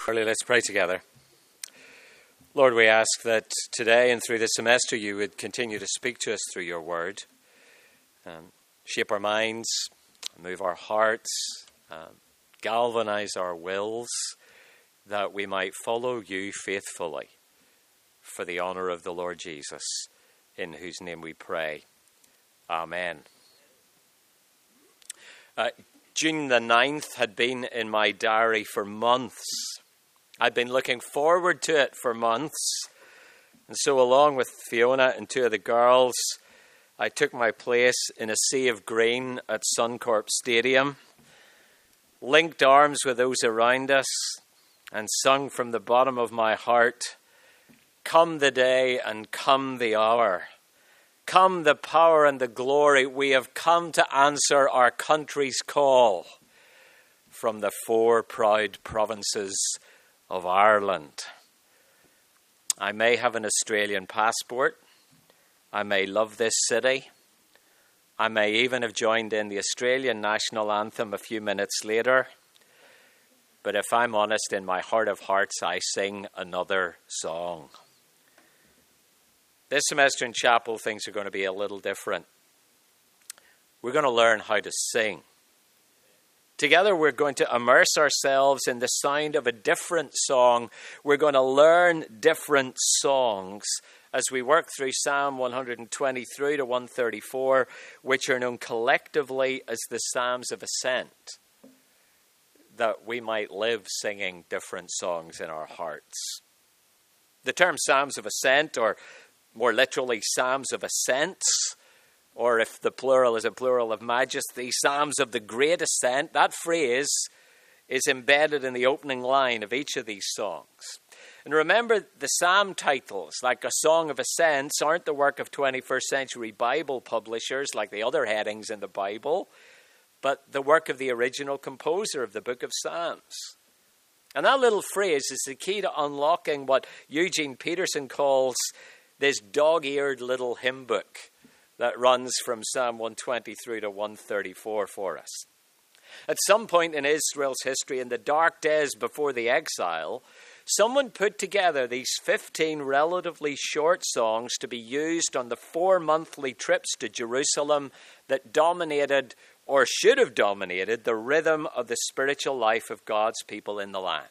Early, let's pray together. Lord, we ask that today and through this semester you would continue to speak to us through your word, shape our minds, move our hearts, galvanize our wills, that we might follow you faithfully for the honor of the Lord Jesus, in whose name we pray. Amen. June the 9th had been in my diary for months. I'd been looking forward to it for months. And so along with Fiona and two of the girls, I took my place in a sea of green at Suncorp Stadium, linked arms with those around us, and sung from the bottom of my heart, "Come the day and come the hour. Come the power and the glory. We have come to answer our country's call from the four proud provinces of Ireland." I may have an Australian passport. I may love this city. I may even have joined in the Australian national anthem a few minutes later. But if I'm honest, in my heart of hearts, I sing another song. This semester in chapel, things are going to be a little different. We're going to learn how to sing. Together, we're going to immerse ourselves in the sound of a different song. We're going to learn different songs as we work through Psalm 120 through to 134, which are known collectively as the Psalms of Ascent, that we might live singing different songs in our hearts. The term Psalms of Ascent, or more literally Psalms of Ascents, or if the plural is a plural of majesty, Psalms of the Great Ascent, that phrase is embedded in the opening line of each of these songs. And remember, the psalm titles, like a Song of Ascents, aren't the work of 21st century Bible publishers like the other headings in the Bible, but the work of the original composer of the book of Psalms. And that little phrase is the key to unlocking what Eugene Peterson calls this dog-eared little hymn book that runs from Psalm 120 through to 134 for us. At some point in Israel's history, in the dark days before the exile, someone put together these 15 relatively short songs to be used on the 4 monthly trips to Jerusalem that dominated, or should have dominated, the rhythm of the spiritual life of God's people in the land.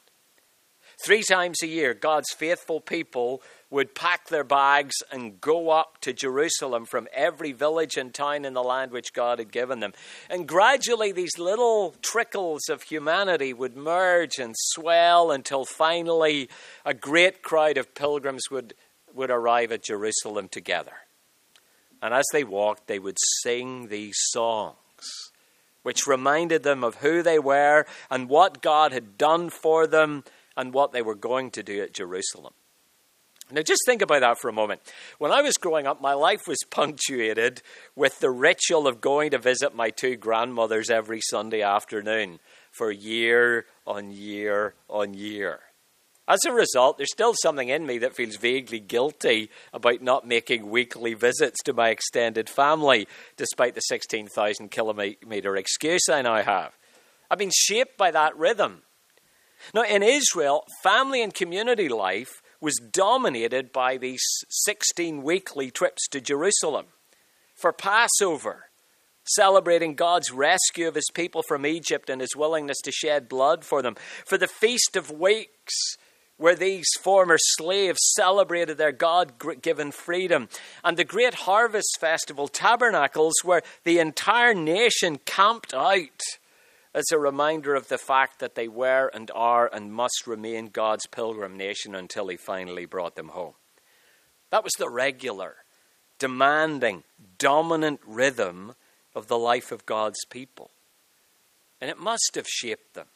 3 times a year, God's faithful people would pack their bags and go up to Jerusalem from every village and town in the land which God had given them. And gradually these little trickles of humanity would merge and swell until finally a great crowd of pilgrims would arrive at Jerusalem together. And as they walked, they would sing these songs, which reminded them of who they were and what God had done for them and what they were going to do at Jerusalem. Now just think about that for a moment. When I was growing up, my life was punctuated with the ritual of going to visit my 2 grandmothers every Sunday afternoon for year on year on year. As a result, there's still something in me that feels vaguely guilty about not making weekly visits to my extended family, despite the 16,000 kilometre excuse I now have. I've been shaped by that rhythm. Now, in Israel, family and community life was dominated by these 16 weekly trips to Jerusalem for Passover, celebrating God's rescue of his people from Egypt and his willingness to shed blood for them, for the Feast of Weeks, where these former slaves celebrated their God-given freedom, and the Great Harvest Festival, Tabernacles, where the entire nation camped out as a reminder of the fact that they were and are and must remain God's pilgrim nation until he finally brought them home. That was the regular, demanding, dominant rhythm of the life of God's people. And it must have shaped them.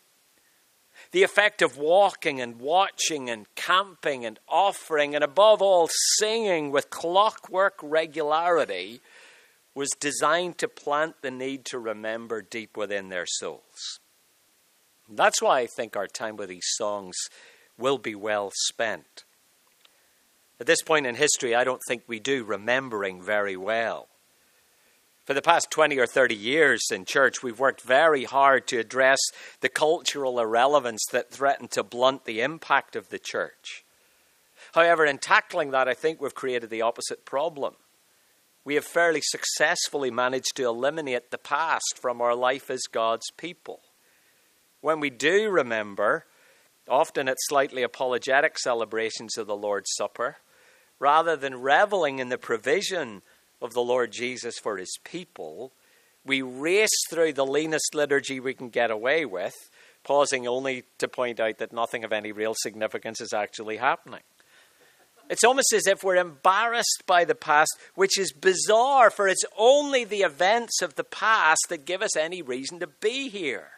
The effect of walking and watching and camping and offering and above all singing with clockwork regularity was designed to plant the need to remember deep within their souls. That's why I think our time with these songs will be well spent. At this point in history, I don't think we do remembering very well. For the past 20 or 30 years in church, we've worked very hard to address the cultural irrelevance that threatened to blunt the impact of the church. However, in tackling that, I think we've created the opposite problem. We have fairly successfully managed to eliminate the past from our life as God's people. When we do remember, often at slightly apologetic celebrations of the Lord's Supper, rather than reveling in the provision of the Lord Jesus for his people, we race through the leanest liturgy we can get away with, pausing only to point out that nothing of any real significance is actually happening. It's almost as if we're embarrassed by the past, which is bizarre, for it's only the events of the past that give us any reason to be here.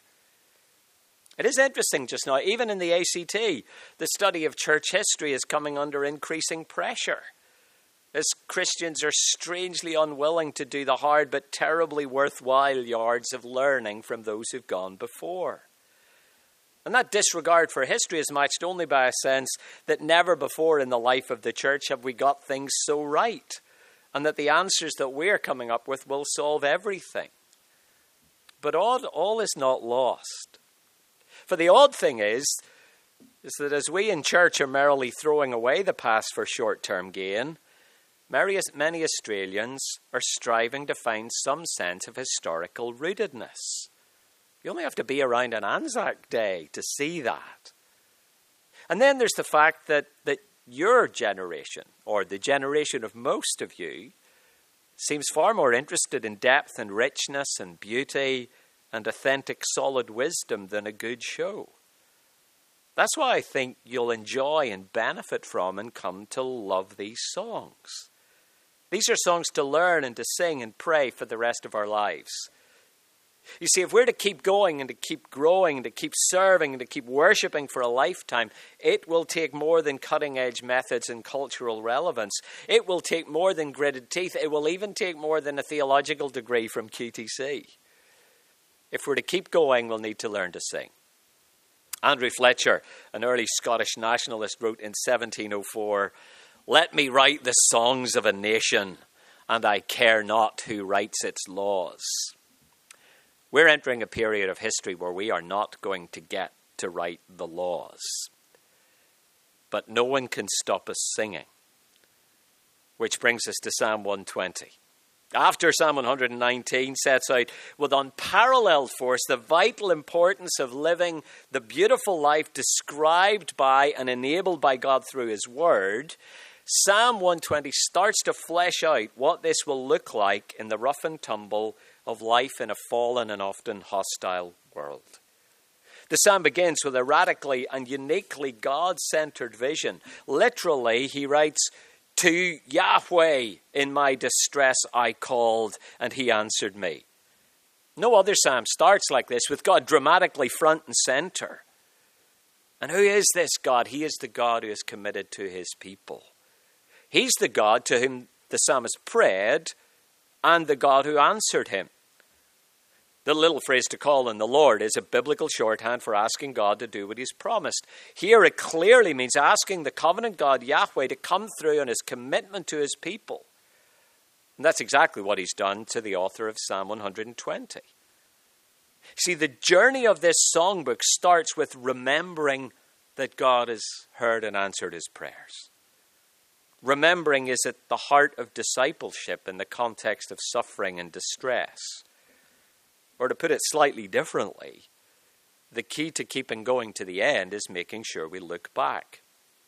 It is interesting just now, even in the ACT, the study of church history is coming under increasing pressure, as Christians are strangely unwilling to do the hard but terribly worthwhile yards of learning from those who've gone before. And that disregard for history is matched only by a sense that never before in the life of the church have we got things so right, and that the answers that we're coming up with will solve everything. But all is not lost. For the odd thing is that as we in church are merrily throwing away the past for short-term gain, many Australians are striving to find some sense of historical rootedness. You only have to be around on Anzac Day to see that. And then there's the fact that your generation, or the generation of most of you, seems far more interested in depth and richness and beauty and authentic solid wisdom than a good show. That's why I think you'll enjoy and benefit from and come to love these songs. These are songs to learn and to sing and pray for the rest of our lives. You see, if we're to keep going and to keep growing and to keep serving and to keep worshipping for a lifetime, it will take more than cutting-edge methods and cultural relevance. It will take more than gritted teeth. It will even take more than a theological degree from QTC. If we're to keep going, we'll need to learn to sing. Andrew Fletcher, an early Scottish nationalist, wrote in 1704, "Let me write the songs of a nation, and I care not who writes its laws." We're entering a period of history where we are not going to get to write the laws. But no one can stop us singing. Which brings us to Psalm 120. After Psalm 119 sets out with unparalleled force the vital importance of living the beautiful life described by and enabled by God through his word, Psalm 120 starts to flesh out what this will look like in the rough and tumble of life in a fallen and often hostile world. The psalm begins with a radically and uniquely God-centered vision. Literally, he writes, "To Yahweh in my distress I called, and he answered me." No other psalm starts like this, with God dramatically front and center. And who is this God? He is the God who is committed to his people. He's the God to whom the psalmist prayed and the God who answered him. The little phrase "to call on the Lord" is a biblical shorthand for asking God to do what he's promised. Here it clearly means asking the covenant God Yahweh to come through on his commitment to his people. And that's exactly what he's done to the author of Psalm 120. See, the journey of this songbook starts with remembering that God has heard and answered his prayers. Remembering is at the heart of discipleship in the context of suffering and distress. Or to put it slightly differently, the key to keeping going to the end is making sure we look back.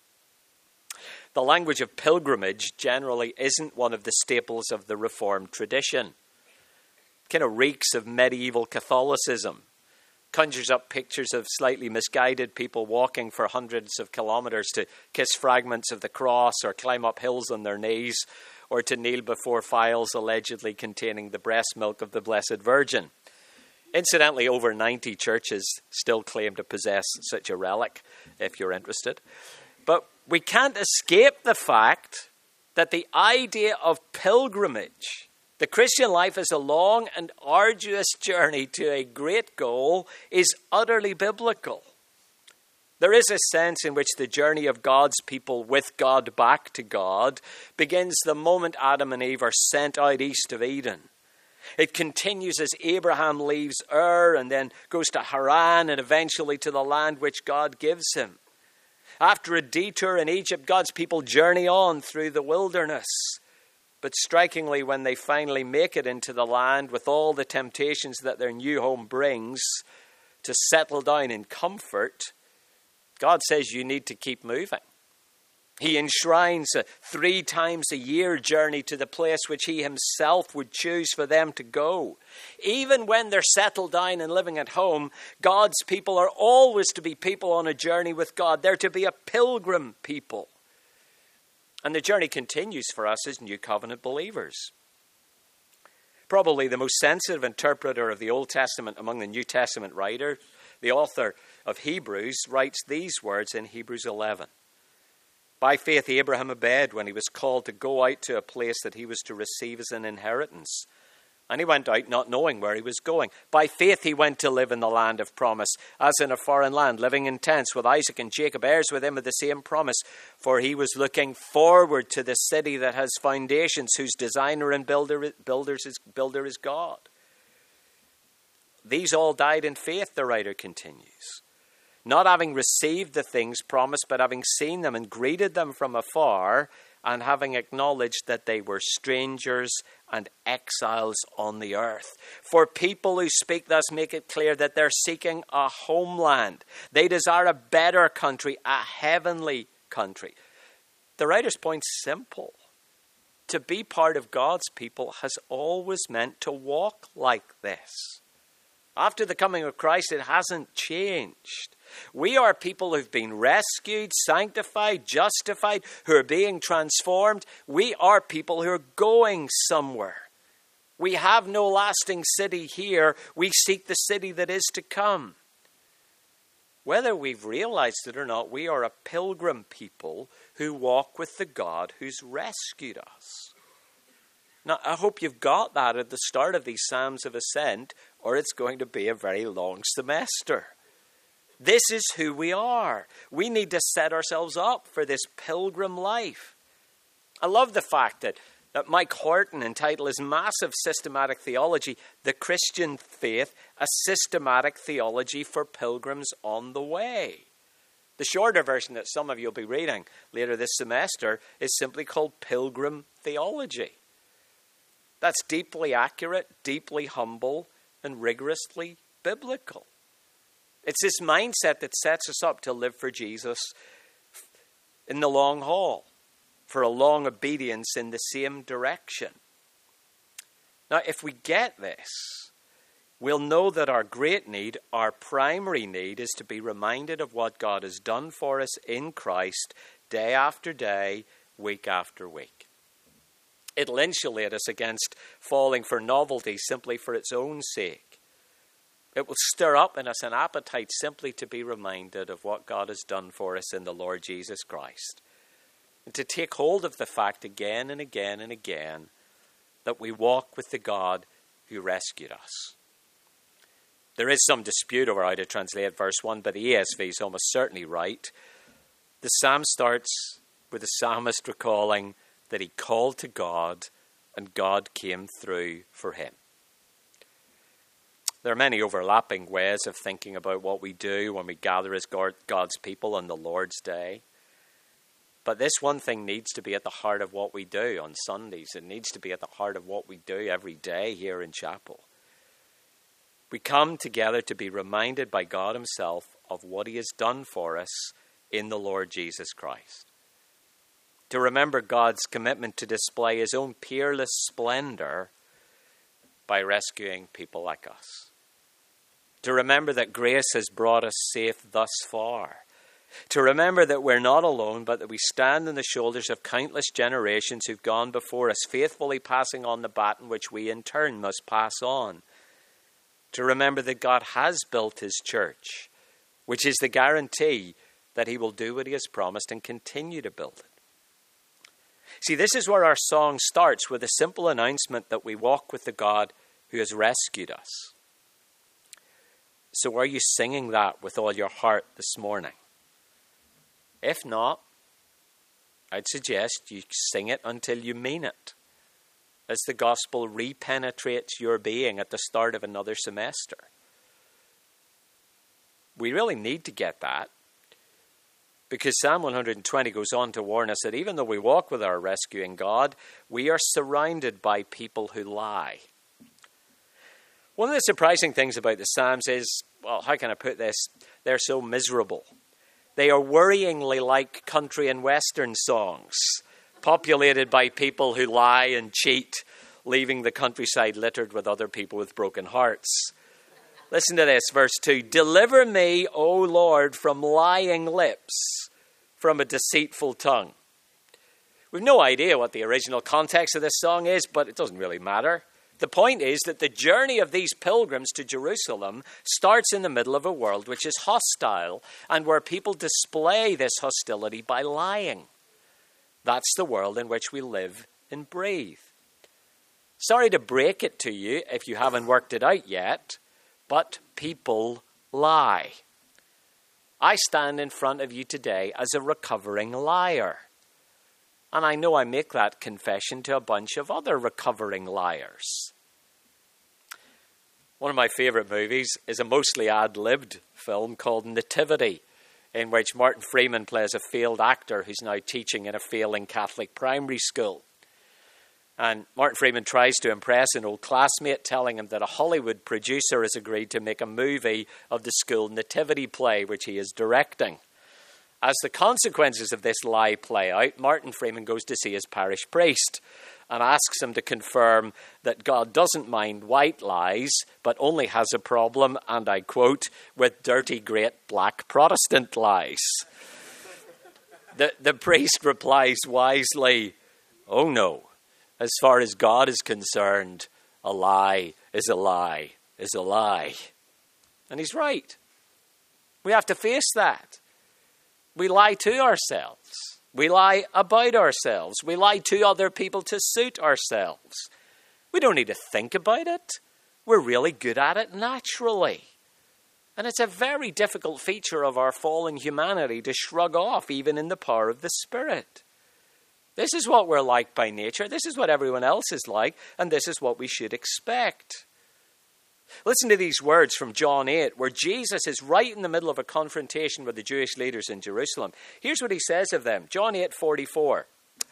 The language of pilgrimage generally isn't one of the staples of the Reformed tradition. It kind of reeks of medieval Catholicism. Conjures up pictures of slightly misguided people walking for hundreds of kilometers to kiss fragments of the cross or climb up hills on their knees or to kneel before phials allegedly containing the breast milk of the Blessed Virgin. Incidentally, over 90 churches still claim to possess such a relic, if you're interested. But we can't escape the fact that the idea of pilgrimage, the Christian life as a long and arduous journey to a great goal, is utterly biblical. There is a sense in which the journey of God's people with God back to God begins the moment Adam and Eve are sent out east of Eden. It continues as Abraham leaves Ur and then goes to Haran and eventually to the land which God gives him. After a detour in Egypt, God's people journey on through the wilderness. But strikingly, when they finally make it into the land with all the temptations that their new home brings to settle down in comfort, God says you need to keep moving. He enshrines a 3 times a year journey to the place which he himself would choose for them to go. Even when they're settled down and living at home, God's people are always to be people on a journey with God. They're to be a pilgrim people. And the journey continues for us as New Covenant believers. Probably the most sensitive interpreter of the Old Testament among the New Testament writers, the author of Hebrews, writes these words in Hebrews 11. By faith, Abraham obeyed when he was called to go out to a place that he was to receive as an inheritance. And he went out not knowing where he was going. By faith, he went to live in the land of promise, as in a foreign land, living in tents with Isaac and Jacob, heirs with him of the same promise. For he was looking forward to the city that has foundations, whose designer and builder is God. These all died in faith, the writer continues. Not having received the things promised, but having seen them and greeted them from afar, and having acknowledged that they were strangers and exiles on the earth. For people who speak thus make it clear that they're seeking a homeland. They desire a better country, a heavenly country. The writer's point is simple. To be part of God's people has always meant to walk like this. After the coming of Christ, it hasn't changed. We are people who've been rescued, sanctified, justified, who are being transformed. We are people who are going somewhere. We have no lasting city here. We seek the city that is to come. Whether we've realized it or not, we are a pilgrim people who walk with the God who's rescued us. Now, I hope you've got that at the start of these Psalms of Ascent, or it's going to be a very long semester. This is who we are. We need to set ourselves up for this pilgrim life. I love the fact that Mike Horton entitled his massive systematic theology, The Christian Faith, a systematic theology for pilgrims on the way. The shorter version that some of you will be reading later this semester is simply called Pilgrim Theology. That's deeply accurate, deeply humble, and rigorously biblical. It's this mindset that sets us up to live for Jesus in the long haul, for a long obedience in the same direction. Now, if we get this, we'll know that our great need, our primary need, is to be reminded of what God has done for us in Christ day after day, week after week. It'll insulate us against falling for novelty simply for its own sake. It will stir up in us an appetite simply to be reminded of what God has done for us in the Lord Jesus Christ. And to take hold of the fact again and again and again that we walk with the God who rescued us. There is some dispute over how to translate verse 1, but the ESV is almost certainly right. The psalm starts with the psalmist recalling that he called to God and God came through for him. There are many overlapping ways of thinking about what we do when we gather as God's people on the Lord's Day. But this one thing needs to be at the heart of what we do on Sundays. It needs to be at the heart of what we do every day here in chapel. We come together to be reminded by God himself of what he has done for us in the Lord Jesus Christ. To remember God's commitment to display his own peerless splendor by rescuing people like us. To remember that grace has brought us safe thus far. To remember that we're not alone, but that we stand on the shoulders of countless generations who've gone before us, faithfully passing on the baton which we in turn must pass on. To remember that God has built his church, which is the guarantee that he will do what he has promised and continue to build it. See, this is where our song starts, with a simple announcement that we walk with the God who has rescued us. So are you singing that with all your heart this morning? If not, I'd suggest you sing it until you mean it. as the gospel repenetrates your being at the start of another semester. We really need to get that, because Psalm 120 goes on to warn us that even though we walk with our rescuing God, we are surrounded by people who lie. One of the surprising things about the Psalms is, well, how can I put this? They're so miserable. They are worryingly like country and western songs, populated by people who lie and cheat, leaving the countryside littered with other people with broken hearts. Listen to this, verse 2. Deliver me, O Lord, from lying lips, from a deceitful tongue. We've no idea what the original context of this song is, but it doesn't really matter. The point is that the journey of these pilgrims to Jerusalem starts in the middle of a world which is hostile and where people display this hostility by lying. That's the world in which we live and breathe. Sorry to break it to you if you haven't worked it out yet, but people lie. I stand in front of you today as a recovering liar. And I know I make that confession to a bunch of other recovering liars. One of my favorite movies is a mostly ad-libbed film called Nativity, in which Martin Freeman plays a failed actor who's now teaching in a failing Catholic primary school. And Martin Freeman tries to impress an old classmate, telling him that a Hollywood producer has agreed to make a movie of the school nativity play, which he is directing. As the consequences of this lie play out, Martin Freeman goes to see his parish priest and asks him to confirm that God doesn't mind white lies, but only has a problem, and I quote, with dirty, great black Protestant lies. The priest replies wisely, oh no. As far as God is concerned, a lie is a lie is a lie. And he's right. We have to face that. We lie to ourselves. We lie about ourselves. We lie to other people to suit ourselves. We don't need to think about it. We're really good at it naturally. And it's a very difficult feature of our fallen humanity to shrug off, even in the power of the Spirit. This is what we're like by nature. This is what everyone else is like. And this is what we should expect. Listen to these words from John 8, where Jesus is right in the middle of a confrontation with the Jewish leaders in Jerusalem. Here's what he says of them. John 8:44.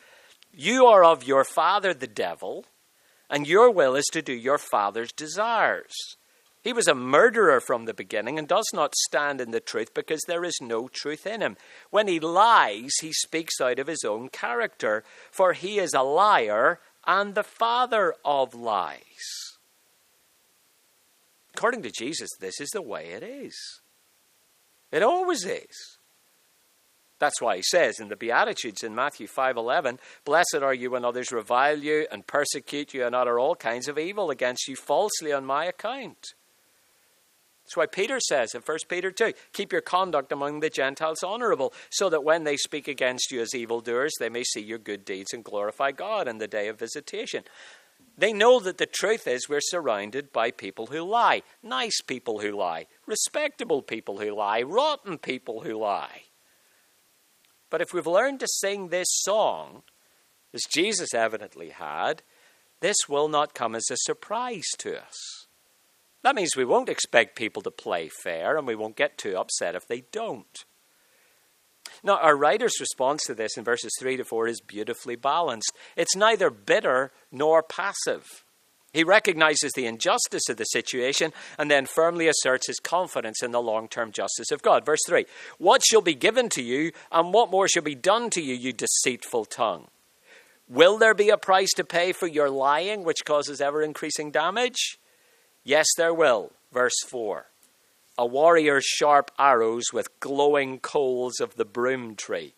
You are of your father the devil, and your will is to do your father's desires. He was a murderer from the beginning and does not stand in the truth because there is no truth in him. When he lies, he speaks out of his own character, for he is a liar and the father of lies. According to Jesus, this is the way it is. It always is. That's why he says in the Beatitudes in Matthew 5:11, blessed are you when others revile you and persecute you and utter all kinds of evil against you falsely on my account. That's why Peter says in 1 Peter 2, keep your conduct among the Gentiles honorable, so that when they speak against you as evildoers, they may see your good deeds and glorify God in the day of visitation. They know that the truth is we're surrounded by people who lie, nice people who lie, respectable people who lie, rotten people who lie. But if we've learned to sing this song, as Jesus evidently had, this will not come as a surprise to us. That means we won't expect people to play fair, and we won't get too upset if they don't. Now, our writer's response to this in verses 3 to 4 is beautifully balanced. It's neither bitter nor passive. He recognizes the injustice of the situation and then firmly asserts his confidence in the long-term justice of God. Verse 3, what shall be given to you, and what more shall be done to you, you deceitful tongue? Will there be a price to pay for your lying, which causes ever-increasing damage? Yes, there will. Verse 4. A warrior's sharp arrows with glowing coals of the broom tree.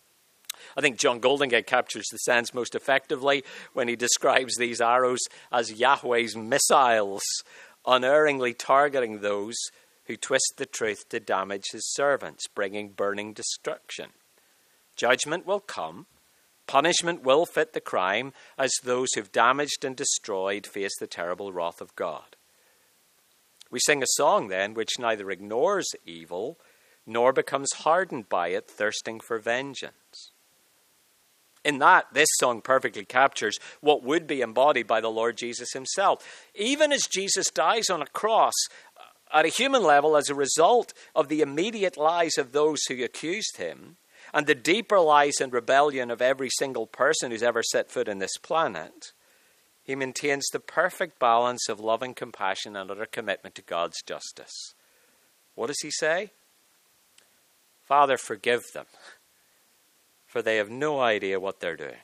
I think John Goldingay captures the sense most effectively when he describes these arrows as Yahweh's missiles, unerringly targeting those who twist the truth to damage his servants, bringing burning destruction. Judgment will come. Punishment will fit the crime as those who've damaged and destroyed face the terrible wrath of God. We sing a song then which neither ignores evil nor becomes hardened by it, thirsting for vengeance. In that, this song perfectly captures what would be embodied by the Lord Jesus himself. Even as Jesus dies on a cross, at a human level, as a result of the immediate lies of those who accused him, and the deeper lies and rebellion of every single person who's ever set foot in this planet, he maintains the perfect balance of loving compassion and utter commitment to God's justice. What does he say? Father, forgive them, for they have no idea what they're doing.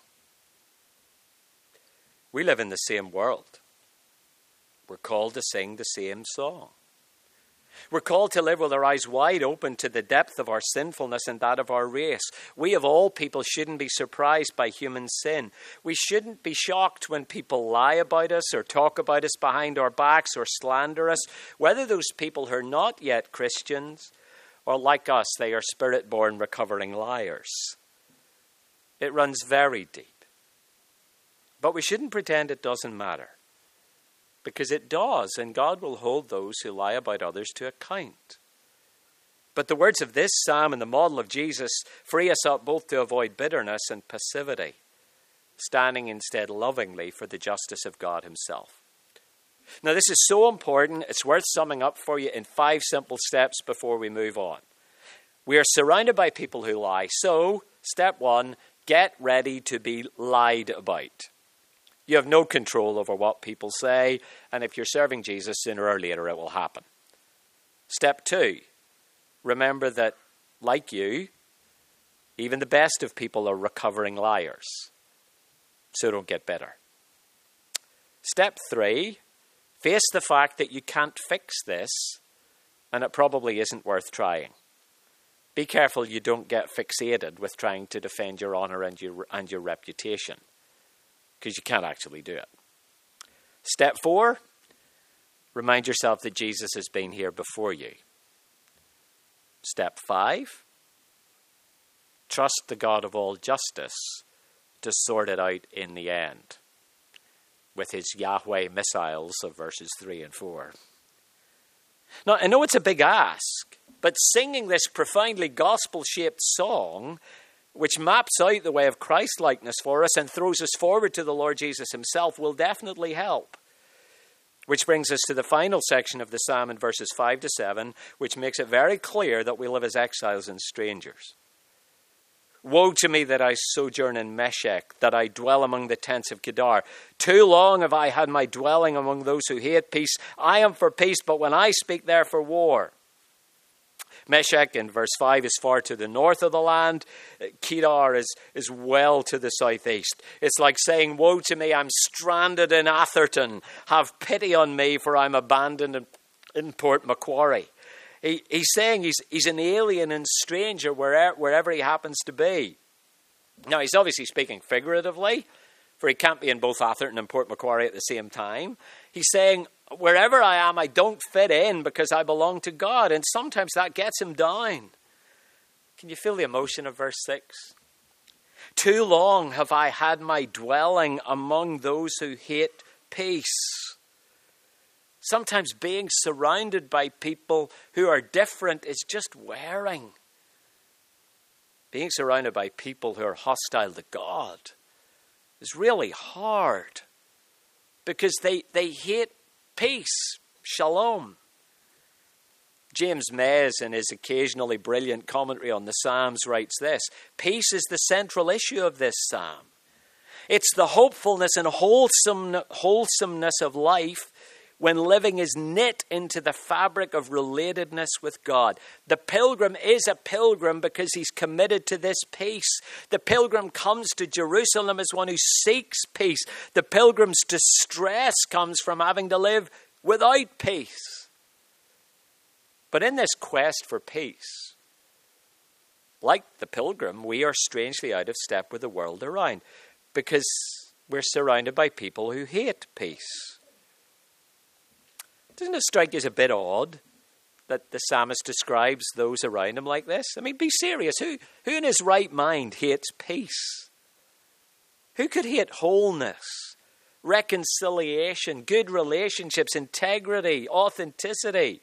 We live in the same world. We're called to sing the same song. We're called to live with our eyes wide open to the depth of our sinfulness and that of our race. We of all people shouldn't be surprised by human sin. We shouldn't be shocked when people lie about us or talk about us behind our backs or slander us, whether those people who are not yet Christians or like us, they are spirit-born recovering liars. It runs very deep. But we shouldn't pretend it doesn't matter. Because it does, and God will hold those who lie about others to account. But the words of this psalm and the model of Jesus free us up both to avoid bitterness and passivity, standing instead lovingly for the justice of God himself. Now, this is so important, it's worth summing up for you in 5 simple steps before we move on. We are surrounded by people who lie. So, step 1, get ready to be lied about. You have no control over what people say, and if you're serving Jesus, sooner or later it will happen. Step 2, remember that, like you, even the best of people are recovering liars. So don't get bitter. Step 3, face the fact that you can't fix this, and it probably isn't worth trying. Be careful you don't get fixated with trying to defend your honor and your reputation, because you can't actually do it. Step 4, remind yourself that Jesus has been here before you. Step 5, trust the God of all justice to sort it out in the end with his Yahweh missiles of verses 3 and 4. Now, I know it's a big ask, but singing this profoundly gospel-shaped song, which maps out the way of Christ-likeness for us and throws us forward to the Lord Jesus himself, will definitely help. Which brings us to the final section of the psalm in verses 5 to 7, which makes it very clear that we live as exiles and strangers. Woe to me that I sojourn in Meshech, that I dwell among the tents of Kedar. Too long have I had my dwelling among those who hate peace. I am for peace, but when I speak, they're for war. Meshech in verse 5 is far to the north of the land. Kedar is well to the southeast. It's like saying, woe to me, I'm stranded in Atherton. Have pity on me, for I'm abandoned in Port Macquarie. He's saying he's an alien and stranger wherever he happens to be. Now, he's obviously speaking figuratively, for he can't be in both Atherton and Port Macquarie at the same time. He's saying, wherever I am, I don't fit in because I belong to God. And sometimes that gets him down. Can you feel the emotion of verse 6? Too long have I had my dwelling among those who hate peace. Sometimes being surrounded by people who are different is just wearing. Being surrounded by people who are hostile to God is really hard because they hate peace, shalom. James Mays, in his occasionally brilliant commentary on the Psalms, writes this: peace is the central issue of this psalm. It's the hopefulness and wholesomeness of life when living is knit into the fabric of relatedness with God. The pilgrim is a pilgrim because he's committed to this peace. The pilgrim comes to Jerusalem as one who seeks peace. The pilgrim's distress comes from having to live without peace. But in this quest for peace, like the pilgrim, we are strangely out of step with the world around because we're surrounded by people who hate peace. Doesn't it strike you as a bit odd that the psalmist describes those around him like this? I mean, be serious. Who in his right mind hates peace? Who could hate wholeness, reconciliation, good relationships, integrity, authenticity?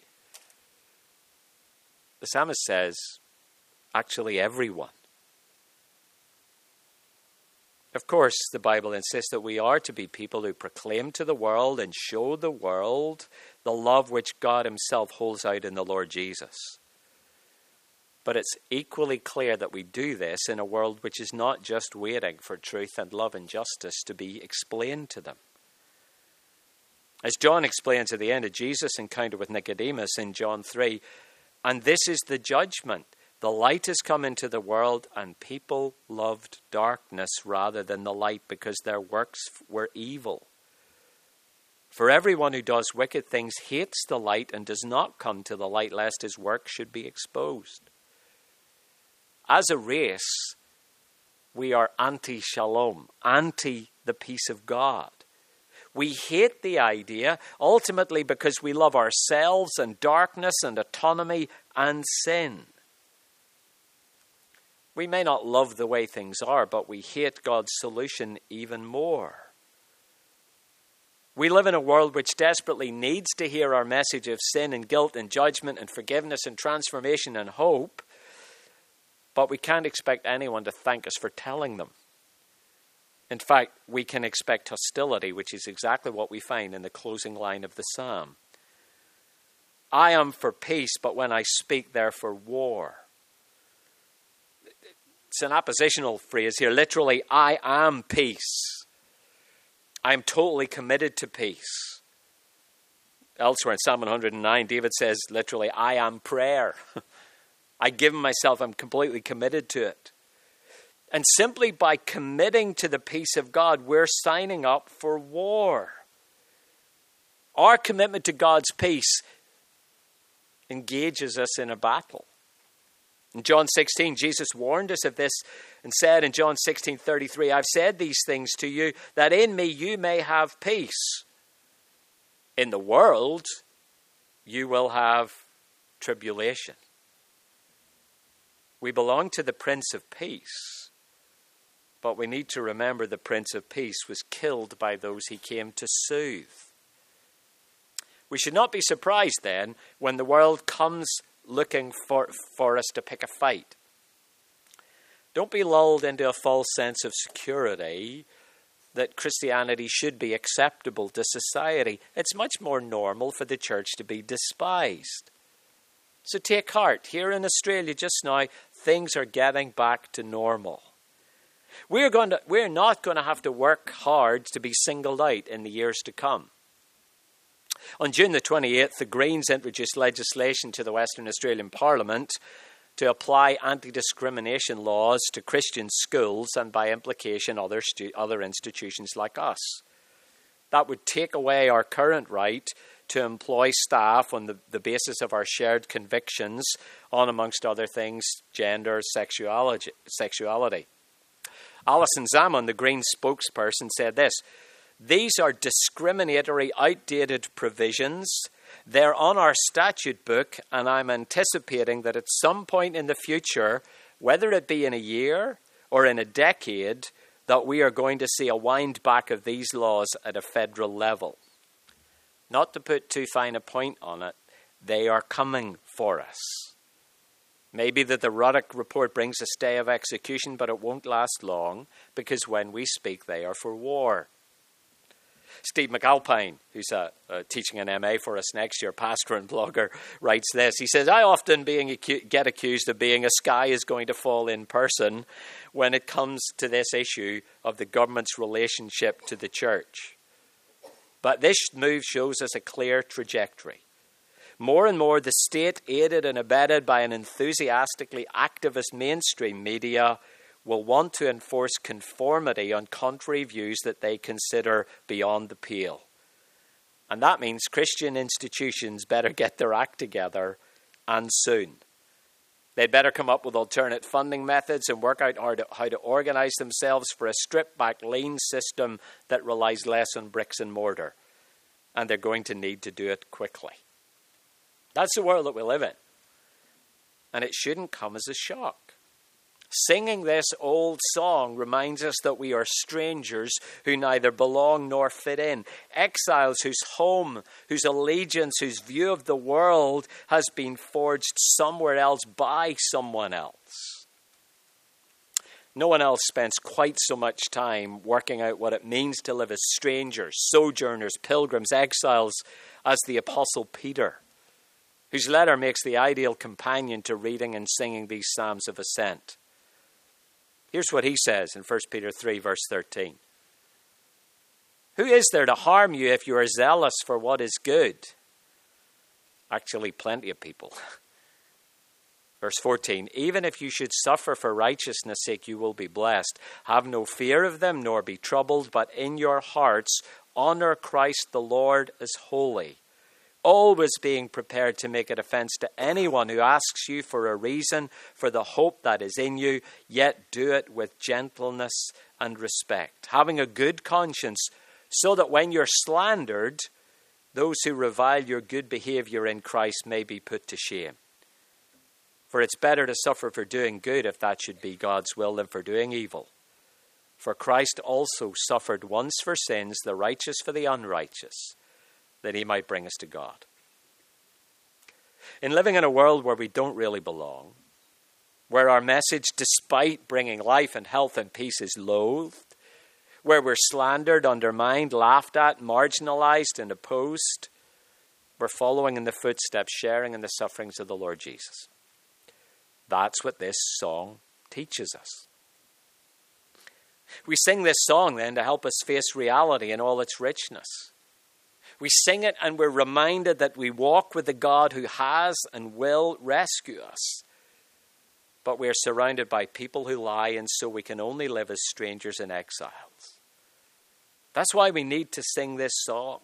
The psalmist says, actually everyone. Of course, the Bible insists that we are to be people who proclaim to the world and show the world the love which God himself holds out in the Lord Jesus. But it's equally clear that we do this in a world which is not just waiting for truth and love and justice to be explained to them. As John explains at the end of Jesus' encounter with Nicodemus in John 3, and this is the judgment. The light has come into the world, and people loved darkness rather than the light because their works were evil. For everyone who does wicked things hates the light and does not come to the light, lest his work should be exposed. As a race, we are anti-shalom, anti the peace of God. We hate the idea, ultimately because we love ourselves and darkness and autonomy and sin. We may not love the way things are, but we hate God's solution even more. We live in a world which desperately needs to hear our message of sin and guilt and judgment and forgiveness and transformation and hope, but we can't expect anyone to thank us for telling them. In fact, we can expect hostility, which is exactly what we find in the closing line of the psalm. I am for peace, but when I speak, they're for war. It's an oppositional phrase here. Literally, I am peace. I'm totally committed to peace. Elsewhere in Psalm 109, David says literally, I am prayer. I give myself, I'm completely committed to it. And simply by committing to the peace of God, we're signing up for war. Our commitment to God's peace engages us in a battle. In John 16, Jesus warned us of this and said in John 16:33, I've said these things to you, that in me you may have peace. In the world, you will have tribulation. We belong to the Prince of Peace, but we need to remember the Prince of Peace was killed by those he came to soothe. We should not be surprised then when the world comes looking for us to pick a fight. Don't be lulled into a false sense of security that Christianity should be acceptable to society. It's much more normal for the church to be despised. So take heart. Here in Australia just now, things are getting back to normal. We're not going to have to work hard to be singled out in the years to come. On June the 28th, the Greens introduced legislation to the Western Australian Parliament to apply anti-discrimination laws to Christian schools and by implication other institutions like us. That would take away our current right to employ staff on the basis of our shared convictions on, amongst other things, gender, sexuality. Alison Zaman, the Green spokesperson, said this, these are discriminatory, outdated provisions. They're on our statute book, and I'm anticipating that at some point in the future, whether it be in a year or in a decade, that we are going to see a wind back of these laws at a federal level. Not to put too fine a point on it, they are coming for us. Maybe that the Ruddock report brings a stay of execution, but it won't last long, because when we speak, they are for war. Steve McAlpine, who's teaching an MA for us next year, pastor and blogger, writes this. He says, I often get accused of being a sky is going to fall in person when it comes to this issue of the government's relationship to the church. But this move shows us a clear trajectory. More and more, the state, aided and abetted by an enthusiastically activist mainstream media, will want to enforce conformity on contrary views that they consider beyond the pale. And that means Christian institutions better get their act together, and soon. They'd better come up with alternate funding methods and work out how to organize themselves for a stripped-back, lean system that relies less on bricks and mortar. And they're going to need to do it quickly. That's the world that we live in. And it shouldn't come as a shock. Singing this old song reminds us that we are strangers who neither belong nor fit in. Exiles whose home, whose allegiance, whose view of the world has been forged somewhere else by someone else. No one else spends quite so much time working out what it means to live as strangers, sojourners, pilgrims, exiles as the Apostle Peter, whose letter makes the ideal companion to reading and singing these Psalms of Ascent. Here's what he says in 1 Peter 3, verse 13. Who is there to harm you if you are zealous for what is good? Actually, plenty of people. Verse 14, even if you should suffer for righteousness' sake, you will be blessed. Have no fear of them, nor be troubled, but in your hearts honor Christ the Lord as holy, always being prepared to make a defense to anyone who asks you for a reason for the hope that is in you, yet do it with gentleness and respect, having a good conscience, so that when you're slandered, those who revile your good behavior in Christ may be put to shame. For it's better to suffer for doing good, if that should be God's will, than for doing evil. For Christ also suffered once for sins, the righteous for the unrighteous, that he might bring us to God. In living in a world where we don't really belong, where our message, despite bringing life and health and peace, is loathed, where we're slandered, undermined, laughed at, marginalized, and opposed, we're following in the footsteps, sharing in the sufferings of the Lord Jesus. That's what this song teaches us. We sing this song then to help us face reality in all its richness. We sing it and we're reminded that we walk with the God who has and will rescue us. But we are surrounded by people who lie, and so we can only live as strangers and exiles. That's why we need to sing this song.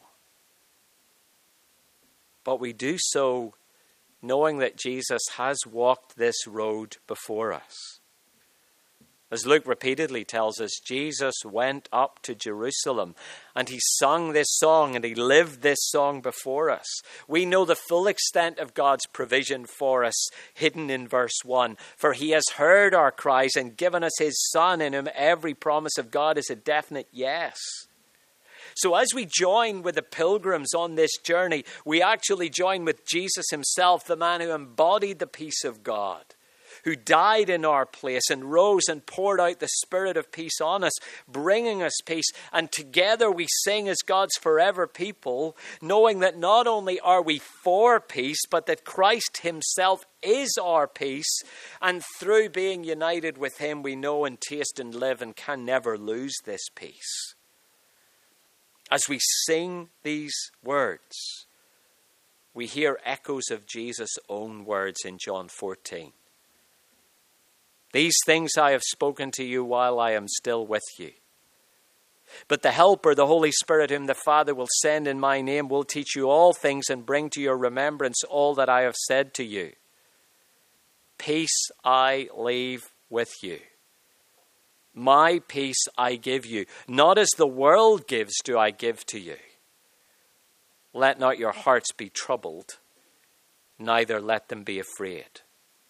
But we do so knowing that Jesus has walked this road before us. As Luke repeatedly tells us, Jesus went up to Jerusalem and he sung this song and he lived this song before us. We know the full extent of God's provision for us hidden in verse 1. For he has heard our cries and given us his Son, in whom every promise of God is a definite yes. So as we join with the pilgrims on this journey, we actually join with Jesus himself, the man who embodied the peace of God, who died in our place and rose and poured out the Spirit of peace on us, bringing us peace. And together we sing as God's forever people, knowing that not only are we for peace, but that Christ himself is our peace. And through being united with him, we know and taste and live and can never lose this peace. As we sing these words, we hear echoes of Jesus' own words in John 14. These things I have spoken to you while I am still with you. But the Helper, the Holy Spirit, whom the Father will send in my name, will teach you all things and bring to your remembrance all that I have said to you. Peace I leave with you. My peace I give you. Not as the world gives do I give to you. Let not your hearts be troubled, neither let them be afraid.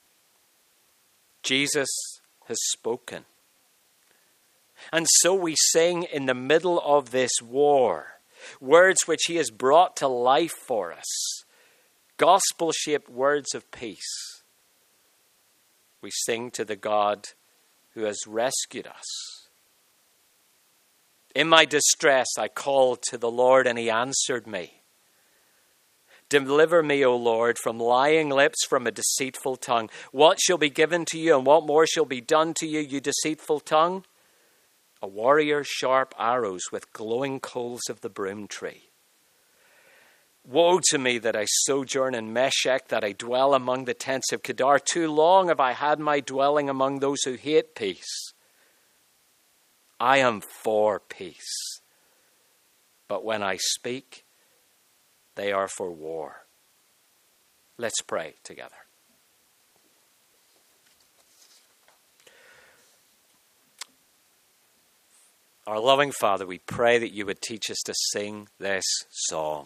Jesus has spoken. And so we sing in the middle of this war, words which he has brought to life for us, gospel-shaped words of peace. We sing to the God who has rescued us. In my distress, I called to the Lord and he answered me. Deliver me, O Lord, from lying lips, from a deceitful tongue. What shall be given to you and what more shall be done to you, you deceitful tongue? A warrior's sharp arrows with glowing coals of the broom tree. Woe to me that I sojourn in Meshech, that I dwell among the tents of Kedar. Too long have I had my dwelling among those who hate peace. I am for peace, but when I speak, they are for war. Let's pray together. Our loving Father, we pray that you would teach us to sing this song.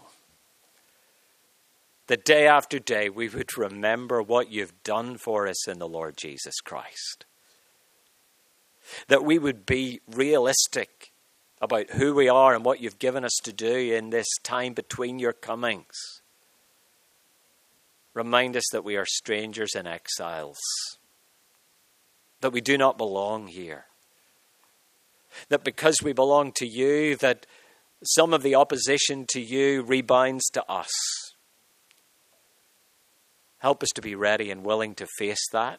That day after day we would remember what you've done for us in the Lord Jesus Christ. That we would be realistic about who we are and what you've given us to do in this time between your comings. Remind us that we are strangers and exiles. That we do not belong here. That because we belong to you, that some of the opposition to you rebounds to us. Help us to be ready and willing to face that.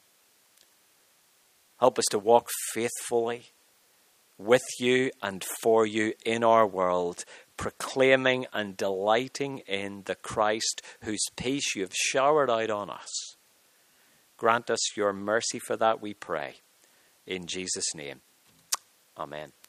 Help us to walk faithfully with you and for you in our world, proclaiming and delighting in the Christ whose peace you have showered out on us. Grant us your mercy for that, we pray. In Jesus' name, amen.